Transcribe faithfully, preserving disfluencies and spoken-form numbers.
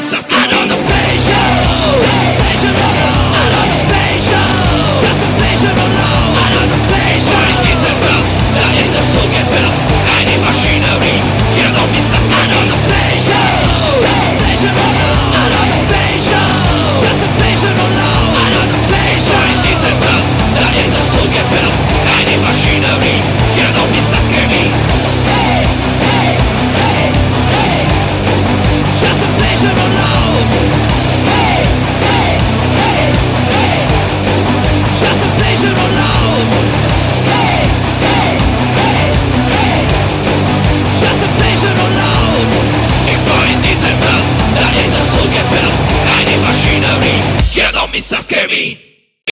missas che another page Page alone, another page Just a page alone, another page In dieser Welt, da ist es so gefällt Eine Maschinerie, hier doch missas che another page Page alone, another page Just a page alone, another page In dieser Welt, da ist es so gefällt Eine Maschinerie, hier doch missas che me Just a pleasure alone. Hey, hey, hey, hey. Just a pleasure alone. Hey, hey, hey, hey. Just a pleasure alone. Ich war in dieser Welt, da ist es so gefällt. Eine Maschinerie, hier doch Mister Scary.